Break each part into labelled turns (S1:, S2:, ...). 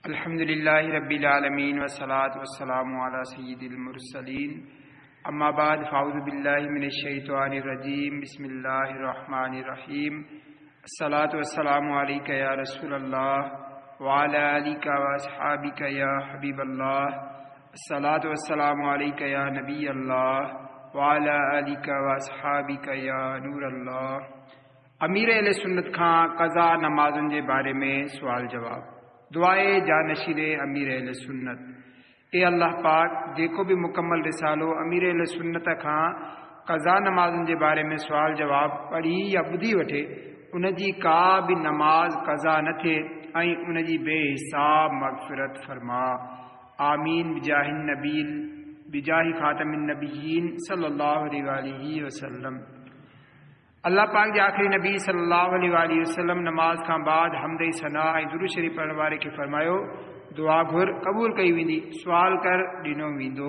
S1: الحمد للہ رب العالمین والصلاة والسلام علی سید المرسلین اما بعد فاعوذ باللہ من الشیطان الرجیم بسم اللہ الرحمن الرحیم الصلاة والسلام علیک یا رسول اللہ وعلی آلک واصحابک یا حبیب اللہ الصلاة والسلام علیک یا نبی اللہ وعلی آلک واصحابک یا نور اللہ۔ امیر اہل سنت کھان قضا نمازن کے بارے میں سوال جواب۔ دعائے جانشیر امیر اہل سنت۔ اے اللہ پاک جیکو بھی مکمل رسالو امیر اہل سنت کھان قضا نمازن کے بارے میں سوال جواب پڑھی یا بدھی وٹھے ان جی کا بھی نماز قضا نہ تھے ان جی بے حساب مغفرت فرما، آمین بجاہ النبیل بجاہ خاتم النبیین صلی اللہ علیہ وآلہ وسلم۔ اللہ پاک جے آخری نبی صلی اللہ علیہ وآلہ وسلم نماز کا بعد حمد ثنا درود شریف پڑھنے والے کے فرمایا دعا گھر قبول کئی ویندی، سوال کر ڈنو ویندو۔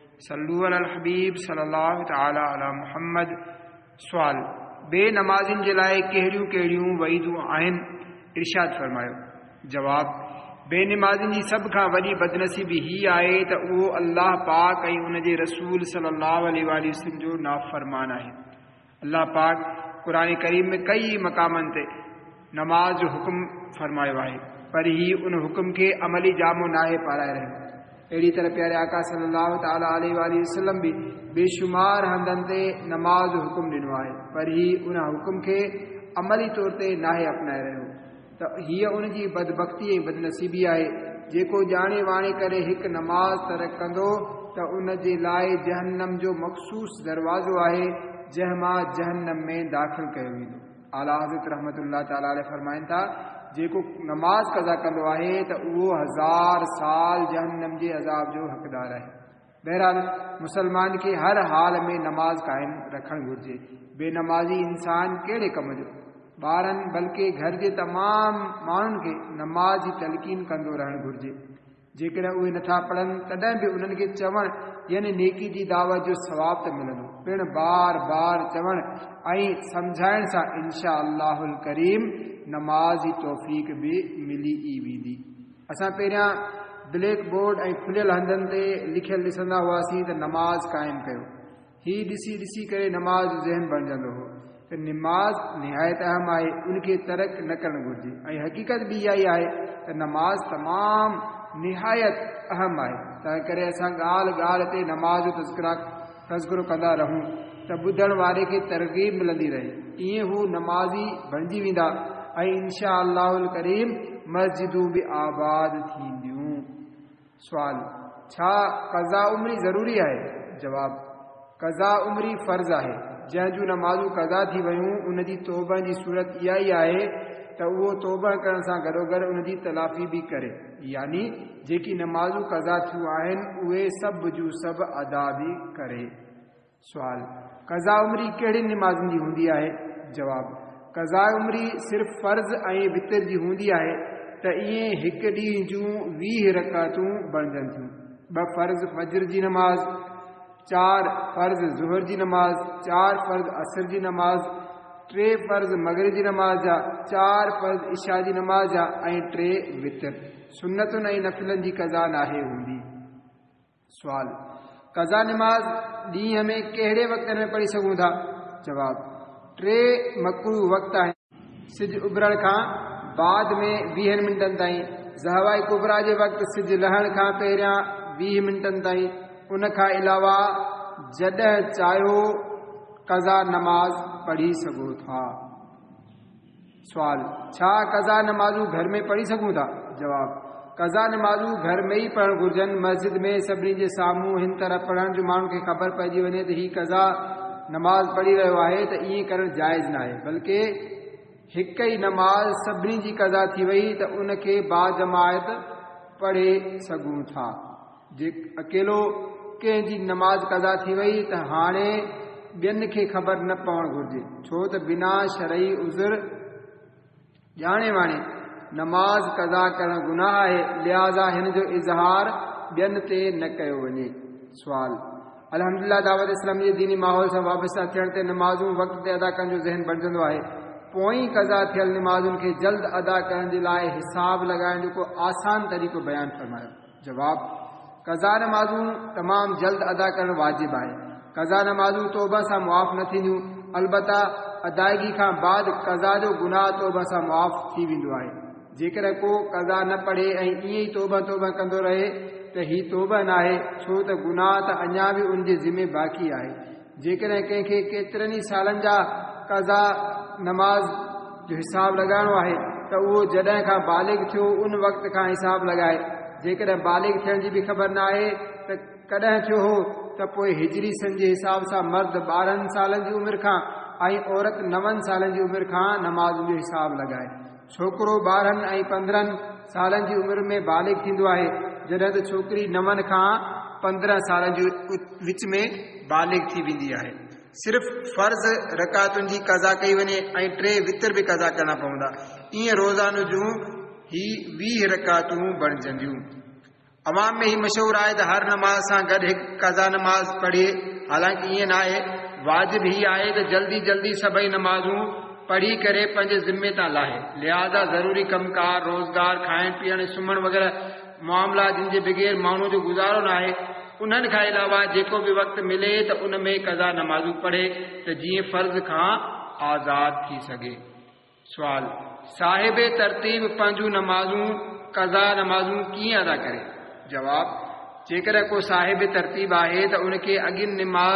S1: صلو علی الحبیب صلی اللہ تعالی علی محمد۔ سوال بے نمازن جلائے کہڑیوں کہڑیوں وعیدوں آہن ارشاد فرمایا۔ جواب بے نمازن جی سب کا وڈی بدنصیبی ہی آئے تو وہ اللہ پاک ان جے رسول صلی اللہ علیہ وآلہ وسلم جو نافرمان ہے۔ اللہ پاک قرآن کریم میں کئی مقامن تے نماز جو حکم فرمایا ہے پر ہی ان حکم کے عملی جام و ناہے پارائے رہے۔ اڑی طرح پیارے آقا صلی اللہ تعالی علیہ وآلہ وسلم بھی بے شمار ہندن تے نماز جو حکم ڈنو ہے پر ہی ان حکم کے عملی طور تے ناہے اپنائے رہے ہو تو ہی ان کی بدبختی بد نصیبی ہے۔ جے کو جانے وانے کرے ایک نماز ترک کندو تو ان جے لائے جہنم جو مخصوص دروازو ہے جہما جہنم میں داخل کیو ویندو۔ اعلیٰ حضرت رحمت اللہ تعالی علیہ فرمائن تھا جے کو نماز قضا کندو ہے تو وہ 1000 سال جہنم جے عذاب جو حقدار ہے۔ بہرحال مسلمان کے ہر حال میں نماز قائم رکھن گھرجے۔ بے نمازی انسان کیڑے کم جو بارن بلکہ گھر کے تمام مانن کے نماز ہی تلقین کندو رہن گھرجے۔ جیکر اوے نتھا پڑھن تڈیں بھی انہن کے چون یعنی نیکی جی دعوت جو ثواب تے ملندو پن بار بار چون سمجھائن سا انشاءاللہ الکریم نماز ہی توفیق بھی ملی ای ویندی۔ اساں پہریاں بلیک بورڈ کھلیل ہندن تے لکھل ڈسندا ہواسی تے نماز قائم کیو، ہی ڈسی کرے نماز ذہن بن جندو ہو کہ نماز نہایت اہم ہے، ان کے ترک نہ کرن گھرجے۔ حقیقت بھی یہی ہے کہ نماز تمام نہایت اہم ہے تا کرے اساں گال گال تے نماز و تذکرو کندا رہوں تو بدھن والے کی ترغیب ملندی رہے، ایئں ہو نمازی بنجی ویندا انشاءاللہ الکریم مسجدوں بھی آباد تھیندیوں۔ سوال چھا قضا عمری ضروری ہے؟ جواب قضا عمری فرض ہے۔ جن جو نمازوں قضا تھی ویوں ان دی توبہ دی صورت یہی آئے تو وہ توبہ کرن سا گھرو گھر ان دی تلافی بھی کرے، یعنی جیکی نمازوں قضا تھیوں آہن اوے سب جو سب ادا بھی کرے۔ سوال قضا عمری کیڑی نمازن جی ہوندی ہے؟ جواب قضا عمری صرف فرض وطر جی ہوندی ہے تو یہ ایک ڈی جو 20 رکعتوں بن جن ب فرض فجر جی نماز، 4 فرض ظہر جی نماز، 4 فرض عصر جی نماز، 3 فرض مغرب جی نماز جا، 4 فرض عشاء جی نماز جا 3 وطر سنتن نفلن جی قضا ناہے ہوندی۔ سوال قضا نماز ڈی ہمیں کہڑے وقت میں پڑھی سکوں تھا؟ جواب 3 مکروہ وقت ہیں۔ سج ابھرن کا بعد میں 20 منٹن تائیں، زہوائے کبرا جے وقت سج لہن کا پہریاں 20 منٹن تائیں، ان کا علاوہ جڈہ چاہو قضا نماز پڑھی سکو تھا۔ سوال چھا قضا نمازوں گھر میں پڑھی سکوں تھا؟ جواب قضا نمازوں گھر میں ہی پڑھن گرجن، مسجد میں سبنی جے ساموں ہن طرح پڑھن جو مانو کے خبر پہجی ونے تو ہی قضا نماز پڑھی رہو ہے تو یہ کرن جائز نہ ہے، بلکہ ایک ہی نماز سبنی جی قضا تھی وئی تو ان کے با جماعت پڑھے سکوں تھا۔ جے اکیلو کہ جی نماز قضا تھی وئی تو ہانے بین کے خبر نہ پون گھرجے، چھو تو بنا شرعی عذر جانے وانے نماز قضا کرنا گناہ ہے، لہذا ہن جو اظہار بین تے نہ کیو ونے۔ سوال الحمدللہ دعوت اسلامی دینی ماحول سے وابستہ تھیڻ تے نمازوں وقت تے ادا کرن جو ذہن بن جندو ہے
S2: पोइ क़ज़ा थियल निमाज़ुनि खे जल्द अदा करण जे लाइ हिसाब लॻाइण जो को आसान तरीक़ो बयानु फरमायो। जवाब: क़ज़ा नमाज़ूं तमामु जल्द अदा करणु वाजिबु आहे। क़ज़ा नमाज़ूं तौबा सां मुआफ़ न थींदियूं, अलबत्ता अदायगी खां बाद क़ज़ा जो गुनाह तौबा सां मुआफ़ थी वेंदो आहे। जेकर को क़ज़ा न पढ़े ऐं ईअं ई तौबा कंदो रहे त ही तौबा न आहे, छो त गुनाह त अञा बि उन जे ज़िमे बाक़ी आहे। जेकॾहिं कंहिंखे केतिरनि ई सालनि जा क़ज़ा नमाज़ जो हिसाब लॻाइणो आहे त उहो जॾहिं खां बालिग़ थियो उन वक़्त खां हिसाब लॻाए। जेकॾहिं बालिग़ थियण जी बि ख़बर न आहे त कॾहिं थियो हो त पोइ हिजरी सन जे हिसाब सां मर्द 12 सालनि जी उमिरि खां ऐं औरत 9 सालनि जी उमिरि खां नमाज़ जो हिसाब लॻाए। छोकिरो 12 ऐं 15 सालनि जी उमिरि में बालिग़ थींदो आहे, जॾहिं त छोकिरी 9 खां 15 सालनि जे विच में बालिग़ थी वेंदी आहे। सिर्फ़ फ़र्ज़ रकातुनि जी क़ज़ा कई वञे ऐं 3 वितर बि क़ज़ा करणा पवंदा। ईअं रोज़ानो जूं ही 20 रकातूं बणजंदियूं। अवाम में ही मशहूर आहे त हर नमाज़ सां गॾु हिकु क़ज़ा नमाज़ पढ़े। हालांकि ईअं न आहे। वाजिब ही आहे त जल्दी जल्दी सभई नमाज़ूं पढ़ी करे पंहिंजे ज़िम्मे तां लाहे। लिहाज़ा ज़रूरी कमकार, रोज़गार, खाइण पीअण, सुम्हण वग़ैरह मामला जिन जे बग़ैर माण्हू जो गुज़ारो न आहे, उन्हनि खां अलावा जेको बि वक़्तु मिले त उन में क़ज़ा नमाज़ूं पढ़े त जीअं फ़र्ज़ खां आज़ाद थी सघे। सुवाल: साहिब तरतीब पंहिंजूं नमाज़ूं क़ज़ा नमाज़ूं कीअं अदा करे? जवाब: जेकर को साहिब तरतीब आहे त उनखे अॻी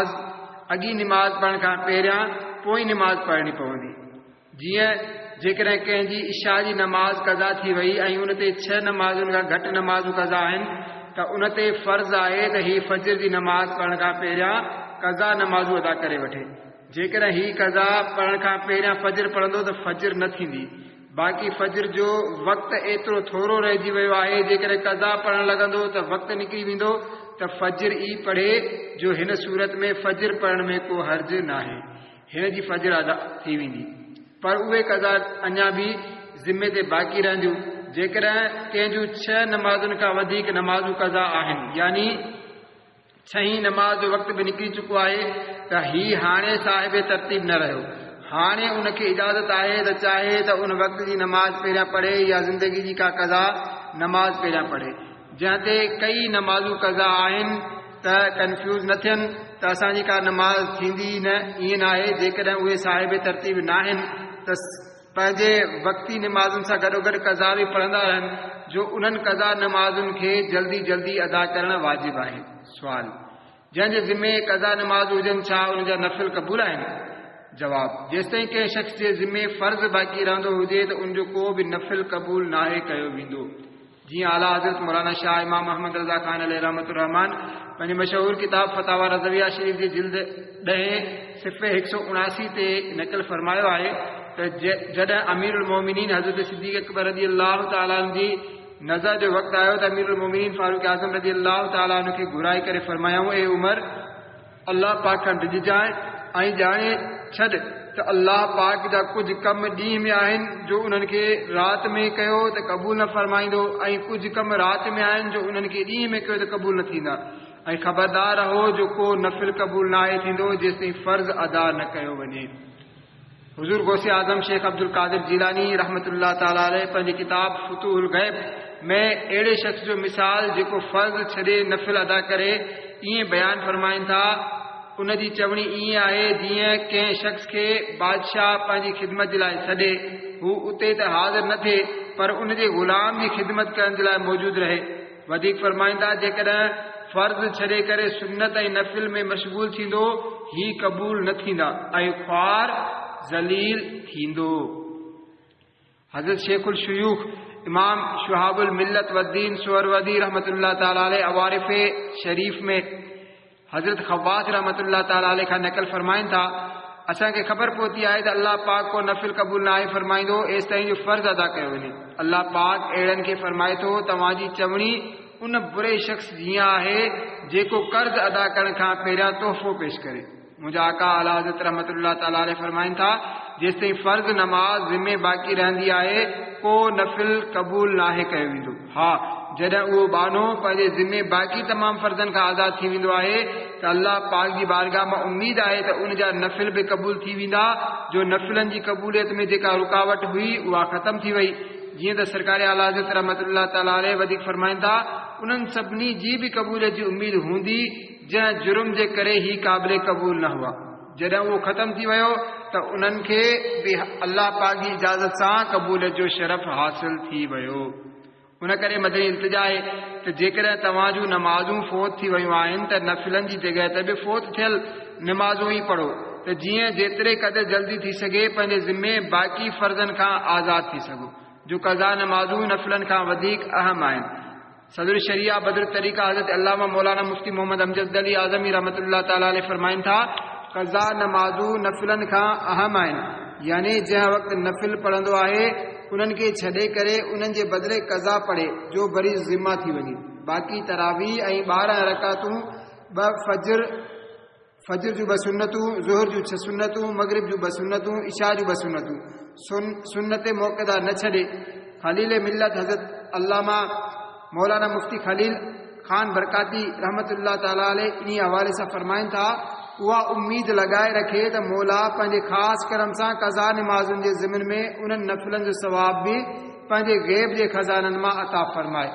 S2: निमाज़ पढ़ण खां पहिरियां पोइ निमाज़ पढ़णी पवंदी। जीअं जेकॾहिं कंहिंजी इशा जी नमाज़ क़ज़ा थी वई ऐं उन ते 6 नमाज़ुनि खां घटि नमाज़ूं क़ज़ा आहिनि त उन ते फ़र्ज़ आहे त ही फजर जी नमाज़ पढ़ण खां पहिरियां क़ज़ा नमाज़ूं अदा करे वठे। जेकॾहिं ही क़ज़ा पढ़ण खां पहिरियां फजर पढ़ंदो त फजर न थींदी। बाक़ी फजर जो वक़्तु एतिरो थोरो रहिजी वियो आहे, जेकॾहिं क़ज़ा पढ़णु लॻंदो त वक़्तु निकिरी वेंदो त फजर ई पढ़े, जो हिन सूरत में फजर पढ़ण में को हर्ज न आहे। हिन जी फजर अदा थी वेंदी, पर उहे क़ज़ा अञा बि ज़िम्मे ते बाक़ी रहंदियूं। जेकॾहिं कंहिंजूं 6 नमाज़ुनि खां वधीक नमाज़ूं क़ज़ा आहिनि, यानी 6 नमाज़ जो वक़्तु बि निकिरी चुको आहे, त ही हाणे साहिब तरतीब न रहियो। हाणे उनखे इजाज़त आहे त चाहे त उन वक़्त जी नमाज़ पहिरियां पढ़े या ज़िंदगी जी का क़ज़ा नमाज़ पहिरियां पढ़े। जंहिं ते कई नमाज़ूं क़ज़ा आहिनि त कंफ्यूज़ न थियनि त असांजी का नमाज़ थींदी न, ईअं न आहे। जेकॾहिं उहे साहिब तरतीब न आहिनि त पंहिंजे वक़्ती नमाज़ुनि सां गॾोगॾु क़ज़ा बि पढ़ंदा रहनि, जो उन्हनि क़ज़ा नमाज़ुनि खे जल्दी जल्दी अदा करणु वाजिबु आहे। सुवाल: जंहिंजे ज़िम्मे क़ज़ा नमाज़ हुजनि, छा उन जा नफ़िल क़बूल आहिनि? जवाब: जेसिताईं कंहिं शख़्स जे ज़िम्मे फ़र्ज़ बाक़ी रहंदो हुजे त उनजो को बि नफ़िल क़बूल नाहे कयो वेंदो। जीअं आला हज़रत मौलाना शाह इमाम अहमद रज़ा ख़ान अलैहि रहमतुर्रहमान पंहिंजी मशहूर किताब फतावा रज़विया शरीफ़ जी जिल्द 10 सिफ़े 179 ते नक़ल फरमायो आहे त जॾहिं अमीरुल मोमिनीन हज़रत सिद्दीक़ अकबर रज़ी अल्लाह ताला अन्हु जी नज़र जो वक़्तु आयो त अमीरुल मोमिनीन फारूक आज़म रज़ी अल्लाह ताला अन्हु खे घुराए करे फरमायाऊं, ए उमर, अल्लाह पाक खां डिॼजांइ ऐं ॼाणे छॾ त अल्लाह पाक जा कुझु कम ॾींहं में आहिनि जो उन्हनि खे राति में कयो त क़बूल न फरमाईंदो, ऐं कुझु कम राति में आहिनि जो उन्हनि खे ॾींहं में कयो त क़बूल न थींदा। ऐं ख़बरदार रहो जो को नफ़िल क़बूल न आहे थींदो जेसिताईं फ़र्ज़ अदा न कयो वञे। हुज़ूर गौसे आज़म शेख अब्दुल कादिर जीलानी रहमतुल्लाह ताला अलैह पंहिंजी किताब फुतूहुल गैब में अहिड़े शख़्स जो मिसाल जेको फ़र्ज़ छॾे नफ़िल अदा करे ईअं बयानु फरमाइनि था। उन जी चवणी ईअं आहे, जीअं कंहिं शख़्स खे बादशाह पंहिंजी ख़िदमत जे लाइ सॾे, हू उते त हाज़िर न थिए पर उन जे ग़ुलाम जी ख़िदमत करण जे लाइ मौजूदु रहे। वधीक फरमाईंदा, जेकॾहिं फ़र्ज़ छॾे करे सुन्नत ऐं नफ़िल में मशगूल थींदो, ही क़बूल न थींदा ऐं ख़्वार ज़लील थींदो। हज़रत शेखुल शयूख इमाम शुहाबुल मिल्लत वद्दीन सुहरवर्दी रहमतुल्लाह ताला अलैह अवारिफ़ शरीफ़ में हज़रत खव्वास रहमतुल्लाह ताला अलैह खां नक़ल फरमाइनि था, असांखे ख़बर पहुती आहे त अल्लाह पाक को नफ़िल क़बूल न आहे फरमाईंदो एसिताईं जो फ़र्ज़ अदा कयो वञे। अल्लाह पाक अहिड़नि खे फरमाए थो, तव्हांजी चवणी उन बुरे शख़्स जीअं आहे जेको कर्ज़ अदा करण खां पहिरियां तोहफ़ो पेश करे। मुंहिंजा आका आला हज़रत रहमतुल्लाह ताला अलैह फरमाइनि था, जेसिताईं फ़र्ज़ नमाज़ ज़िम्मे बाक़ी रहंदी आहे को नफ़िल क़बूल नाहे कयो वेंदो। हा, جڏहिं उहो बानो पंहिंजे ज़िमे बाक़ी तमाम फर्ज़न खां आज़ाद थी वेंदो आहे त अल्लाह पाक जी बारगाह मां उम्मीद आहे त उन जा नफ़िल बि क़बूल थी वेंदा, जो नफ़िलनि जी क़बूलियत में जेका रुकावट हुई उहा ख़तम थी वई। जीअं त सरकार आला हज़रत रहमतुल्लाह ताला अलैह वधीक फरमाइनि था, उन्हनि सभिनी जी बि क़बूलियत जी उम्मीद हूंदी जंहिं जुर्म जे करे ही क़ाबिल क़बूल न हुआ। जॾहिं उहो ख़तम थी वियो त उन्हनि खे बि अल्लाह पाक जी इजाज़त सां क़बूलियत जो शरफ़ हासिल थी वियो। उन करे मदनी इल्तिजा आहे त जेकॾहिं तव्हां जूं नमाज़ूं फ़ौत थी वियूं आहिनि त नफ़िलनि जी जॻह ते बि फ़ौत थियल नमाज़ूं ई पढ़ो, त जीअं जेतिरे क़दुरु जल्दी थी सघे पंहिंजे ज़िमे बाक़ी फ़र्ज़नि खां आज़ाद थी सघो, जो क़ज़ा नमाज़ूं नफ़िलनि खां वधीक अहम आहिनि। सदर शरिया बदर तरीक़ा हज़रत अल्लामा मौलाना मुफ्ती मोहम्मद अमजद अली आज़मी रहमतुल्लाह ताला अलैह फरमाइनि था, क़ज़ा नमाज़ूं नफ़िलनि खां अहम आहिनि, यानी जंहिं वक़्तु नफ़िल पढ़ंदो आहे उन्हनि खे छॾे करे उन्हनि जे बदिले क़ज़ा पढ़े जो वरी ज़िम्मा थी वञे। बाक़ी तरावी ऐं 12 रकातूं, 2 फजर जूं 2 सुन्नतूं, ज़ुहर जूं 6 सुन्नतूं, मगरिब जूं 2 सुन्नतूं, इशा जूं 2 सुन्नतूं, सुन्नत मुअक्कदा न छॾे। खलील मिल्लत हज़रत अल्लामा मौलाना मुफ्ती खलील खान बरकाती रहमतुल्लाह ताला अलैह इन हवाले सां फरमाइनि था, उहा उम्मीद लगाए रखे त मौला पंहिंजे ख़ासि करम सां क़ज़ा नमाज़ुनि जे ज़िमन में उन्हनि नफ़िलनि जो सवाब बि पंहिंजे ग़ैब जे खज़ाननि मां अता फरमाए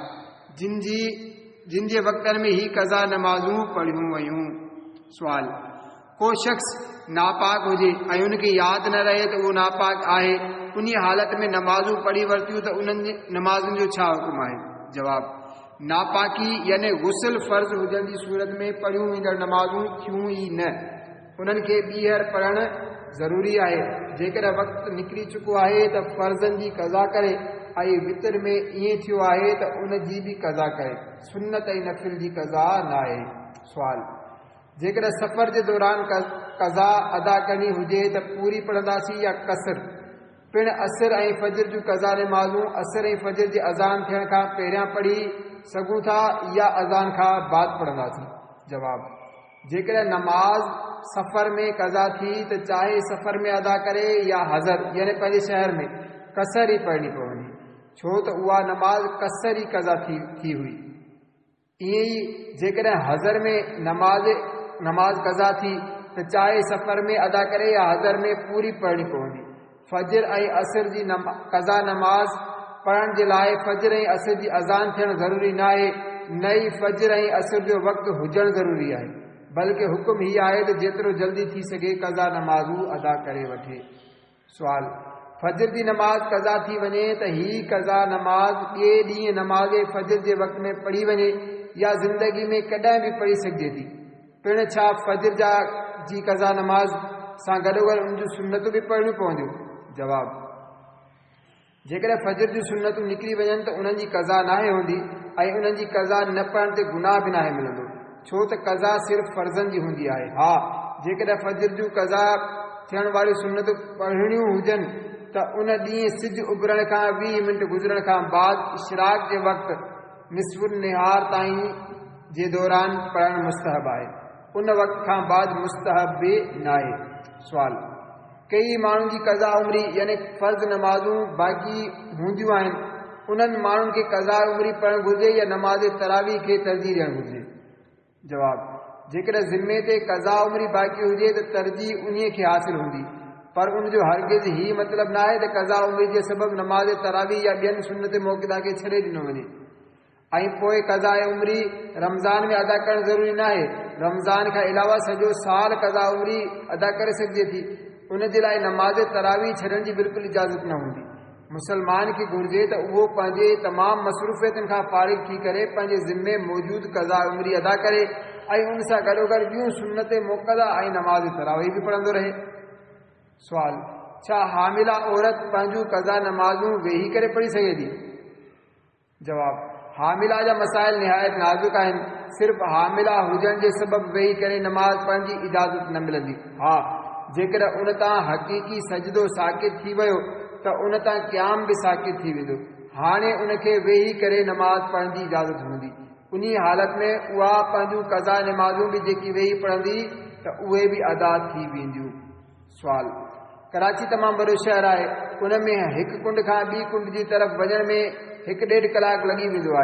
S2: जिन जे वक़्तनि में ही क़ज़ा नमाज़ूं पढ़ियूं वयूं। सुवाल, को शख़्स नापाक हुजे ऐं उनखे यादि न रहे त उहो नापाक आहे, उन हालत में नमाज़ूं पढ़ी वरितियूं त उन्हनि नमाज़ुनि जो छा हुकुम आहे? जवाब, नापाकी यानी गुस्ल फर्ज़ हुजण जी सूरत में पढ़ियूं वेंदड़ नमाज़ूं थियूं ई न, उन्हनि खे ॿीहर पढ़णु ज़रूरी आहे। जेकॾहिं वक़्तु निकिरी चुको आहे त फ़र्ज़नि जी क़ज़ा करे, ऐं वितर में ईअं थियो आहे त उन जी बि क़ज़ा करे, सुन्नत ऐं नफ़िल जी क़ज़ा न आहे। सुवाल, जेकॾहिं सफ़र जे दौरान क़ज़ा अदा करणी हुजे त पूरी पढ़ंदासीं या कसर? पिण असर ऐं फजर जूं क़ज़ा नमाज़ूं असर ऐं फजर जे अज़ान थियण खां पहिरियां पढ़ी सघूं था या अज़ान खां बाद पढ़ंदासीं? जवाब, जेकॾहिं नमाज सफ़र में क़ज़ा थी त चाहे सफ़र में अदा करे या हज़र यानी पंहिंजे शहर में, कसर ई पढ़णी पवंदी, छो त उहा नमाज कसर ई क़ज़ा थी हुई। ईअं ई जेकॾहिं हज़र में नमाज क़ज़ा थी त चाहे सफ़र में अदा करे या हज़र में पूरी पढ़णी पवंदी। फजर ऐं असर जी क़ज़ा नमाज पढ़ण जे लाइ फजर ऐं असर जी अज़ान थियणु ज़रूरी न आहे, न ई फजर ऐं असर जो वक़्तु हुजणु ज़रूरी आहे, बल्कि हुकुम ही आहे त जेतिरो जल्दी थी सघे क़ज़ा नमाज़ूं अदा करे वठे। सुवाल, फजर जी नमाज क़ज़ा थी वञे त ही क़ज़ा नमाज ॿिए ॾींहुं नमाज़ फजर जे वक़्त में पढ़ी वञे या ज़िंदगी में कॾहिं बि पढ़ी सघिजे थी? पिण छा फजर जी क़ज़ा नमाज सां गॾोगॾु उन जूं सुन्नतूं बि पढ़णियूं पवंदियूं? जवाब, जेकॾहिं फजर जूं सुन्नतूं निकिरी वञनि त उन्हनि जी क़ज़ा नाहे हूंदी ऐं उन्हनि जी क़ज़ा न पढ़ण ते गुनाह बि नाहे मिलंदो, छो त क़ज़ा सिर्फ़ फर्ज़नि जी हूंदी आहे। हा, जेकॾहिं फजर जूं क़ज़ा थियण वारियूं सुन्नतूं पढ़णियूं हुजनि त उन ॾींहुं सिज उभरण खां 20 मिंट गुज़रण खां बाद इशराक जे वक़्तु निस्फ़ुन निहार ताईं जे दौरान पढ़णु मुस्तहब आहे, उन वक़्त खां बाद मुस्तहब बि न आहे। सुवाल, कई माण्हुनि जी क़ज़ा उमरी यानी फ़र्ज़ नमाज़ूं बाक़ी हूंदियूं आहिनि, उन्हनि माण्हुनि खे क़ज़ा उमरी पढ़णु घुरिजे या नमाज़ तरावी खे तरजीह ॾियणु घुरिजे? जवाब, जेकॾहिं ज़िमे ते क़ज़ा उमरी बाक़ी हुजे त तरजीह उन खे हासिल हूंदी, पर उन जो हरगिज़ ही मतिलबु न आहे त क़ज़ा उमरी जे सबबु नमाज़ तरावी या ॿियनि सुन्नत मौक़िदा खे छॾे ॾिनो वञे। ऐं पोइ क़ज़ा उमरी रमज़ान में अदा करणु ज़रूरी न आहे, रमज़ान खां अलावा सॼो साल क़ज़ा उमरी अदा करे सघिजे थी, उन जे लाइ नमाज़ तरावी छॾण जी बिल्कुलु इजाज़त न हूंदी। मुसलमान खे घुरिजे त उहो पंहिंजे तमामु मसरूफ़ियतुनि खां फारिग़ थी करे पंहिंजे ज़िमे मौजूदु क़ज़ा उमरी अदा करे ऐं उन सां गॾोगॾु ॿियूं सुन्नत मुक़दा ऐं नमाज़ तरावी बि पढ़ंदो रहे। सुवाल, छा हामिला औरत पंहिंजूं क़ज़ा नमाज़ूं वेही करे पढ़ी सघे थी? जवाब, हामिला जा मसाइल निहायत नाज़ुक आहिनि, सिर्फ़ हामिला हुजण जे सबबु वेही करे नमाज़ पढ़ण जी इजाज़त न मिलंदी। हा, जेकॾहिं उन तां हक़ीक़ी सजदो साकित थी वियो त उन तां क़याम बि साकित थी वेंदो, हाणे उनखे वेही करे नमाज़ पढ़ण जी इजाज़त हूंदी। उन हालत में उहा पंहिंजूं क़ज़ा नमाज़ूं बि जेकी वेही पढ़ंदी त उहे बि अदा थी वेंदियूं। सुवाल, कराची तमामु वॾो शहर आहे, उन में हिकु कुंड खां ॿी कुंड जी तरफ़ वञण में 1.5 कलाक लॻी वेंदो आहे।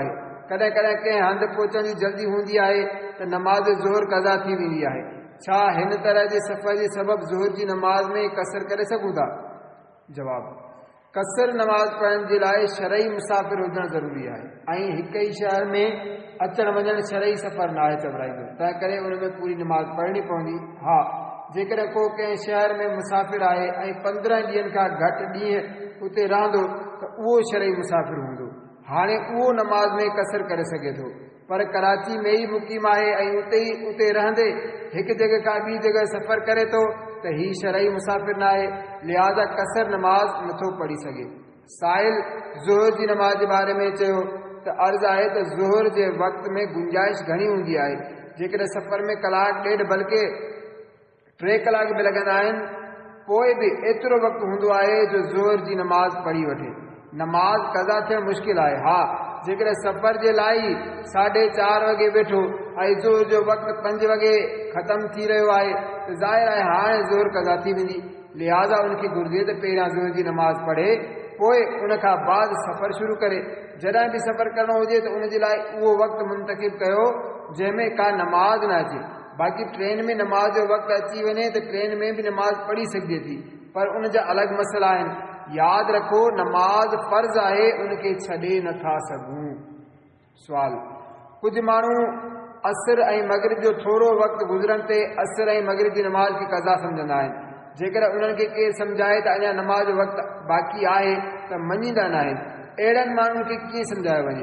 S2: कॾहिं कॾहिं कंहिं हंधि पहुचण जी जल्दी हूंदी आहे त नमाज़ ज़ोहर क़ज़ा थी वेंदी आहे। छा हिन तरह जे सफ़र जे सबबि ज़ोहर जी नमाज़ में कसर करे सघूं था? जवाब: कसर नमाज़ पढ़ण जे लाइ शरई मुसाफ़िर हुजणु ज़रूरी आहे ऐं हिक ई शहर में अचण वञण शरई सफ़र न आहे चवराईंदो, तंहिं करे उन में पूरी नमाज़ पढ़णी पवंदी। हा, जेकॾहिं को कंहिं शहर में मुसाफ़िर आहे ऐं 15 ॾींहंनि खां घटि ॾींहं उते रहंदो त उहो शरई मुसाफ़िर हूंदो। हाणे उहो नमाज़ में कसर करे सघे थो, पर कराची में ई मुक़ीम आहे ऐं उते रहंदे हिकु जॻह खां ॿी जॻह सफ़र करे थो त ही शरई मुसाफ़िर न आहे, लिहाज़ा कसर नमाज़ नथो पढ़ी सघे। साहिल ज़ोहर जी नमाज़ जे बारे में चयो त अर्ज़ु आहे त ज़ोहर जे वक़्त में गुंजाइश घणी हूंदी आहे। जेकॾहिं सफ़र में कलाक ॾेढ बल्कि 3 कलाक बि लॻंदा आहिनि, पोइ बि एतिरो वक़्तु हूंदो आहे जो ज़ोहर जी नमाज़ पढ़ी वठे। नमाज़ क़ज़ा थियणु मुश्किल आहे। हा, जेकॾहिं सफ़र जे लाइ 4:30 वॻे वेठो ऐं ज़ोहर जो वक़्तु 5 वॻे ख़तमु थी रहियो आहे त ज़ाहिर आहे हाणे ज़ोहर क़ज़ा थी वेंदी। लिहाज़ा उनखे घुर्जे त पहिरियां ज़ोहर जी नमाज़ पढ़े, पोइ उन खां बाद सफ़र शुरू करे। जॾहिं बि सफ़र करणो हुजे त उन जे लाइ उहो वक़्तु मुंतख़िब कयो जंहिंमें का नमाज़ न अचे। बाक़ी ट्रेन में नमाज़ जो वक़्तु अची वञे त ट्रेन में बि नमाज़ पढ़ी सघिजे थी, पर उन जा अलॻि मसइला आहिनि। यादि रखो, नमाज़ फ़र्ज़ आहे, उनखे छॾे नथा सघूं। सुवाल: कुझु माण्हू असर ऐं मग़रिब जो थोरो वक़्तु गुज़रण ते असर ऐं मग़रिब जी नमाज़ खे क़ज़ा सम्झंदा आहिनि। जेकॾहिं उन्हनि खे केरु सम्झाए त अञा नमाज़ जो वक़्तु बाक़ी आहे त मञींदा न आहिनि। अहिड़नि माण्हुनि खे कीअं सम्झायो वञे?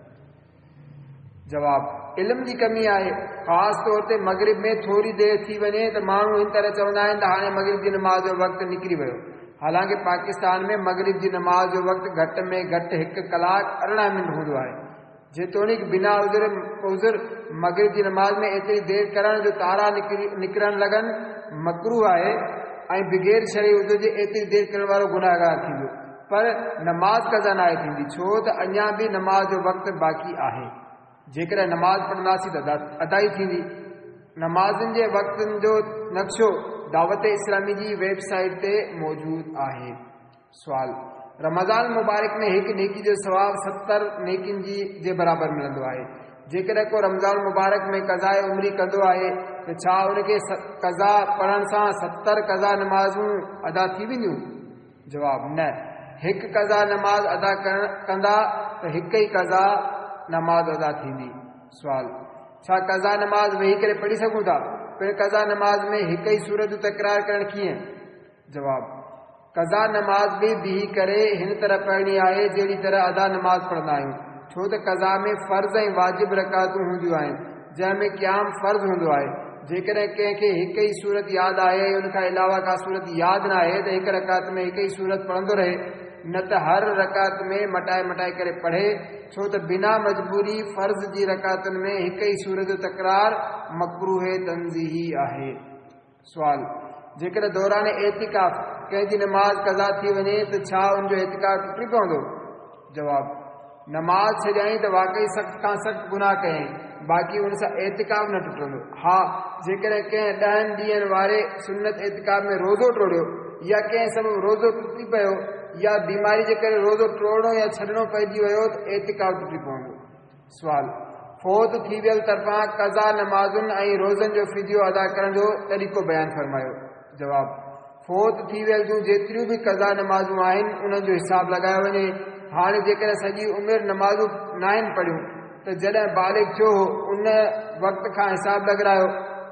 S2: जवाब: इल्म जी कमी आहे। ख़ासि तौर ते मग़रिब में थोरी देरि थी वञे त माण्हू इन तरह चवंदा आहिनि त हाणे मग़रिब जी नमाज़ जो वक़्तु निकिरी वियो। हालांकि पाकिस्तान में मग़रिब जी नमाज़ जो वक़्तु घटि में घटि 1 कलाक 18 मिंट हूंदो आहे। जेतोणीकि बिना उज़र मग़रिब जी नमाज़ में एतिरी देरि करण जो तारा निकिरण लॻनि मकरूह आहे ऐं बग़ैर शरई उज़र जे एतिरी देरि करण वारो गुनाहगार थींदो, पर नमाज़ क़ज़ा न आहे थींदी, छो त अञा बि नमाज़ जो वक़्तु बाक़ी आहे। जेकॾहिं नमाज़ पढ़ंदासीं त अदाई थींदी। नमाज़ुनि जे वक़्तनि जो नक्शो दावत इस्लामी जी वेबसाइट ते मौजूद आहे। सुवाल: रमज़ान मुबारक में हिकु नेकी जो सवाब 70 नेकियुनि जे बराबरि मिलंदो आहे। जेकॾहिं को रमज़ान मुबारक में क़ज़ाए उमरी कंदो आहे त छा उनखे क़ज़ा पढ़ण सां 70 क़ज़ा नमाज़ूं अदा थी वेंदियूं? जवाब: न। हिकु क़ज़ा नमाज़ अदा कंदा त हिकु ई क़ज़ा नमाज़ अदा थींदी। सुवाल: छा क़ज़ा नमाज़ वेही करे पढ़ी सघूं था? फिर क़ज़ा नमाज़ में हिकु ई सूरत तकरार करण कीअं? जवाब: क़ज़ा नमाज़ बि बीही करे हिन तरह पढ़णी आहे जहिड़ी तरह अदा नमाज़ पढ़ंदा आहियूं, छो त क़ज़ा में फ़र्ज़ ऐं वाजिब रकातूं हूंदियूं आहिनि जंहिंमें क़याम फ़र्ज़ हूंदो आहे। जेकॾहिं कंहिंखे हिकु ई सूरत यादि आहे ऐं उन खां अलावा का सूरत यादि न आहे त हिकु रकात में हिकु ई सूरत पढ़ंदो रहे, न त हर रकात में मटाए करे पढ़े, छो त बिना मजबूरी फ़र्ज़ जी रकातुनि में हिकु ई सूरत जो तकरार मकरूह तंज़ीही आहे। सुवाल: जेकॾहिं दौरान एतिकाफ़ कंहिंजी नमाज़ क़ज़ा थी वञे त छा उनजो एतिकाफ़ टुटी पवंदो? जवाब: नमाज़ छॾियईं त वाक़ई सख़्त खां सख़्त गुनाह कयईं, बाक़ी उन सां एतिकाफ़ न टुटंदो। हा, जेकॾहिं कंहिं 10 ॾींहंनि वारे सुन्नत एतिकाफ़ में रोज़ो टोड़ियो या कंहिं सबबु रोज़ो टुटी पियो या बीमारी जे करे रोज़ो टोड़णो या छॾणो पइजी वियो त एतिकाफ़ टुटी पवंदो। सुवाल: फ़ौत थी वियल तरफ़ां क़ज़ा नमाज़ुनि ऐं रोज़नि जो फ़िदियो अदा करण जो तरीक़ो बयानु फरमायो। जवाब: फ़ौत थी वियल जूं जेतिरियूं बि क़ज़ा नमाज़ूं आहिनि उन्हनि जो हिसाब लॻायो वञे। हाणे जेकॾहिं सॼी उमिरि नमाज़ूं न आहिनि पढ़ियूं त जॾहिं बालिग़ थियो उन वक़्त खां हिसाब लॻायो।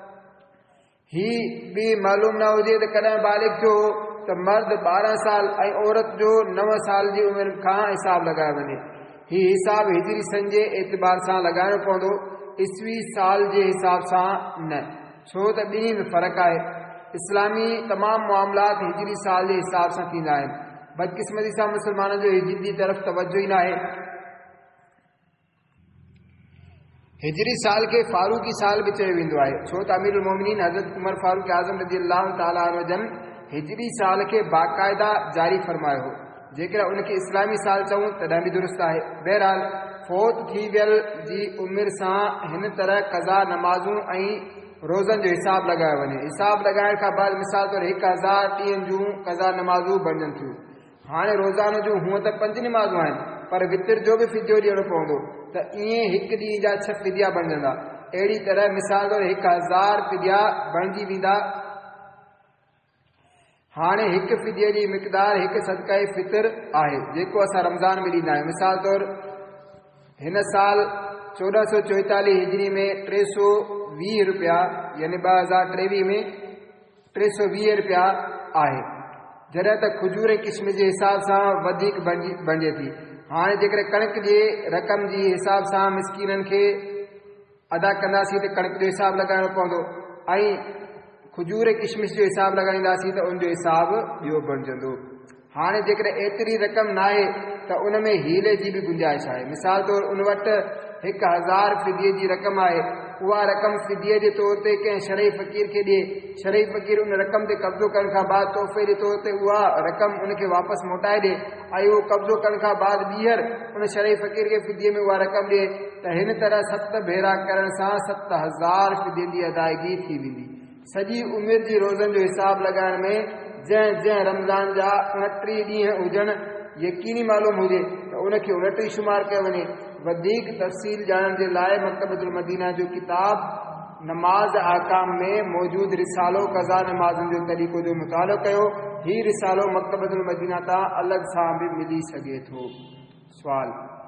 S2: ही बि मालूम न हुजे त कॾहिं बालिग़ थियो त मर्द 12 साल ऐं औरत जो 9 साल जी उमिरि खां हिसाब लॻायो वञे। ही हिसाब हिजरी सन जे एतबार सां लॻाइणो पवंदो, ईस्वी साल जे हिसाब सां न, छो त ॿिन्ही में फ़र्क़ु आहे। इस्लामी तमामु मामलात हिजरी साल जे हिसाब सां थींदा आहिनि। बदकिस्मती सां मुस्लमाननि जो हिजरी जी तरफ़ तवजो ई न आहे। हिजरी साल खे फारूकी साल बि चयो वेंदो आहे, छो त अमीरुल मोमिनीन हज़रत उमर फारूक आज़म रज़ी अल्लाह ताला अन्हु जन हिजरी साल खे बाक़ायदा जारी फरमायो हो। जेकॾहिं उनखे इस्लामी साल चऊं तॾहिं बि दुरुस्त आहे। बहरहाल, फ़ौत थी वियल जी उमिरि सां हिन तरह क़ज़ा नमाज़ूं ऐं रोज़नि जो हिसाब लॻायो वञे। हिसाब लॻाइण खां बाद मिसाल तौरु 1000 ॾींहंनि जूं क़ज़ा नमाज़ूं बणजनि थियूं। हाणे रोज़ानो जूं हूअं त 5 नमाज़ूं आहिनि, पर वितिर जो बि फ़िदियो ॾियणो पवंदो। تو یہ ایک ڈی جا 6 فدیا بن جا. اڑی طرح مثال طور 1000 فدیا بنجی ویندا. ہانے ایک فدیے کی مقدار ایک صدقہ فطر ہے جیکو اسا رمضان میں ڈیندا ہے. مثال طور ہن سال 1444 ہجری میں 320 روپیہ یعنی 2023 میں 320 روپیہ ہے. جڏهن ته کھجور قسم کے حساب سے ودیک بنجے تھی. ہاں جے کنک کے رقم کی حساب سے مسکینن کے ادا کنداسی تو کنک جو حساب لگائڻو پوندو ऐं کھجور کشمش جو حساب لگائینداسی تو ان جو حساب ॿियो بणجندو. ہاں جے ایتری رقم نہ ہے تو ان میں ہیلے کی بھی گنجائش ہے. مثال طور ان وٹ 1000 فدیے کی رقم ہے. وہ رقم فدیے کے طور تے کہ شرعی فقیر کے ڈے. شرعی فقیر ان رقم تے قبضو کرنے کا بعد تحفے کے طور تے وہ رقم ان کے واپس موٹائے دے. وہ قبضو کرنے کا بعد بیہر ان شرعی فقیر کے فدیے میں وہ رقم دے. تو ہن طرح 7 بھیرا کرن سا 7000 فدیے کی ادائیگی تھی ویندی. سجی عمر جی روزن جو حساب لگائण میں جن رمضان جا 29 ڈींहं ہوجن یقینی معلوم ہوجے تو ان کے 29 شمار کیا ونے. ودیک تفصیل جانن کے لائے مکتبۃ المدینہ جو کتاب نماز احکام میں موجود رسالو قضا نمازن جو طریقو جو مطالعہ کयो ہی رسالو مکتبۃ المدینہ تا الگ سا بھی ملی سگے تھو. سوال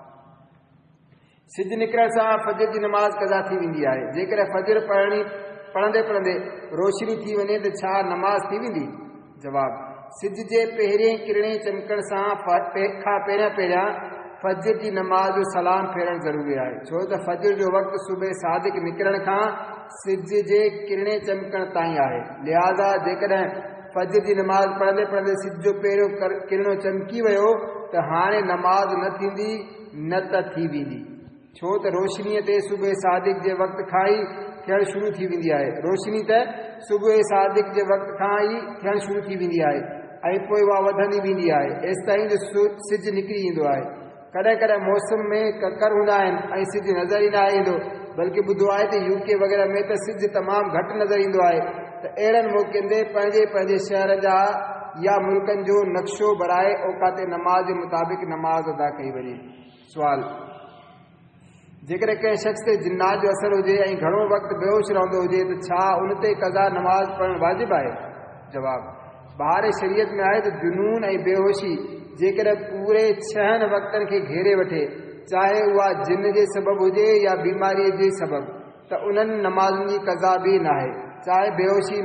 S2: سج نکرن سا فجر کی نماز قضا تھی ویندی ہے. جیکر فجر پڑھندے روشنی تھی ونے تو چھا نماز تھی ویندی؟ جواب سج کے پہریں کرنیں چمکن سا پہریاں فجر کی نماز جو سلام پھیرن ضروری ہے. چھو تو فجر جو وقت صبح صادق نکرن کا سج کے کرنیں چمکن تائیں ہے. لہذا جے فجر کی نماز پڑھندے سج جو پہروں کرنوں چمکی ویو تو ہانے نماز نہ تھیندی نہ تھی ویندی. چھو تو روشنی تے صبح صادق کے وقت کھائی تھیڻ شروع تھی ویندی ہے. روشنی تے صبح صادق کے وقت کھائی تھیڻ شروع تھی ویندی ہے ऐं पोइ उहा वधंदी वेंदी आहे एसि ताईं जो सिज निकिरी ईंदो आहे. कॾहिं कॾहिं मौसम में ककर हूंदा आहिनि ऐं सिज नज़र ई न ईंदो. बल्कि ॿुधो आहे त यूके वग़ैरह में त सिज तमामु घटि नज़र ईंदो आहे. त अहिड़नि मौक़नि ते पंहिंजे शहर जा या मुल्कनि जो नक्शो बराए औकात नमाज जे मुताबिक़ नमाज़ अदा कई वञे. सुवाल जेकर कंहिं शख़्स ते जिन्नात जो असर हुजे ऐं घणो वक़्तु बेहोश रहंदो हुजे त छा उन ते क़ज़ा नमाज़ पढ़णु वाजिब आहे? जवाब बहार शरीयत में आहे त जुनून ऐं बेहोशी जेकर पूरे 6 वक़्तनि खे घेरे वठे चाहे उहा जिन जे सबबु हुजे या बीमारीअ जे सबबु त उन्हनि नमाज़ुनि जी क़ज़ा बि न आहे. चाहे बेहोशी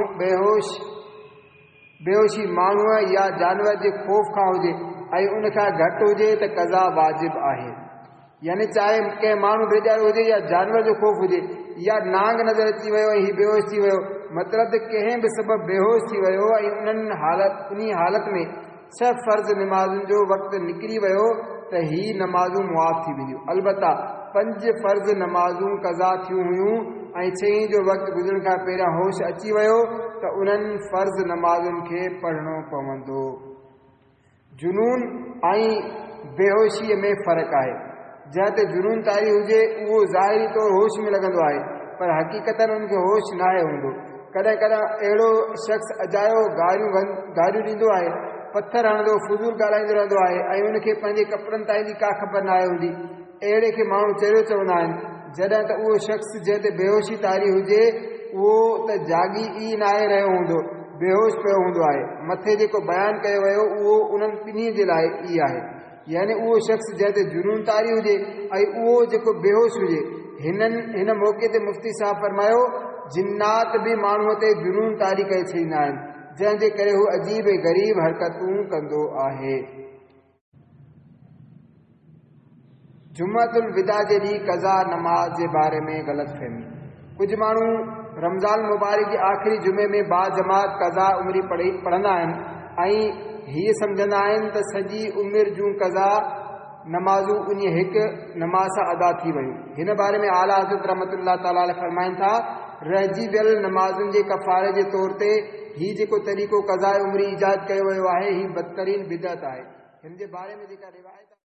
S2: माण्हूअ या जानवर जे ख़ौफ़ खां हुजे ऐं उन खां घटि हुजे त क़ज़ा वाजिब आहे. यानी चाहे कंहिं माण्हू बेचारो हुजे या जानवर जो ख़ौफ़ हुजे या नांग नज़र अची वियो ऐं हीउ बेहोश थी वियो मतिलबु कंहिं बि सबबु बेहोश थी वियो ऐं उन हालत में 6 फ़र्ज़ नमाज़ुनि जो वक़्तु निकिरी वियो त ही नमाज़ूं मुआफ़ थी वेंदियूं. अलबत्ता 5 फ़र्ज़ नमाज़ूं क़ज़ा थियूं हुयूं ऐं 6 जो वक़्तु गुज़रण खां पहिरियां होश अची वियो त उन्हनि फ़र्ज़ नमाज़ुनि खे पढ़णो पवंदो. जुनून ऐं बेहोशीअ में फ़र्क़ु आहे. जंहिं ते जुनून तारी हुजे उहो ज़ाहिरी तौर होश में लॻंदो आहे पर हक़ीक़तन उनखे होश नाहे हूंदो. कॾहिं कॾहिं अहिड़ो शख़्स अजायो गारियूं ॾींदो आहे पथर हणंदो फुज़ूल ॻाल्हाईंदो रहंदो आहे ऐं उनखे पंहिंजे कपिड़नि ताईं जी का ख़बर न आहे हूंदी. अहिड़े खे माण्हू चहिरो चवंदा आहिनि. जॾहिं त उहो शख़्स जंहिं ते बेहोशी तारी हुजे उहो त जागी ई न आहे रहियो हूंदो बेहोश पियो हूंदो आहे. मथे जेको बयानु कयो वियो उहो उन्हनि ॿिन्ही जे लाइ ई आहे. यानी उहो शख़्स जंहिं ते जुनून तारी हुजे ऐं उहो जेको बेहोश हुजे. हिन मौक़े ते मुफ़्ती साहब फरमायो जिन्नात बि माण्हूअ ते जुनून तारी करे छॾींदा आहिनि जंहिंजे करे हू अजीब ऐं ग़रीब हरकतूं कंदो आहे. जुम्मतुल विदा जे ॾींहुं क़ज़ा नमाज़ जे बारे में ग़लतफ़हमी. कुझु माण्हू रमज़ान मुबारक जे आख़िरी जुमे में बाजमात क़ज़ा उमिरि पढ़ंदा आहिनि ऐं हीअ सम्झंदा आहिनि त सॼी उमिरि जूं क़ज़ा नमाज़ूं उन हिकु नमाज़ सां अदा थी वियूं. हिन बारे में आला हज़रत रहमतुल्लाह ताला अलैहि फरमाइनि था रहिजी वियल नमाज़ुनि जे कफ़ारे जे तौर ते हीउ जेको तरीक़ो क़ज़ा उमिरि ईजाद कयो वियो आहे हीउ बदतरीन बिदअत आहे. हिन जे बारे में जेका रिवायत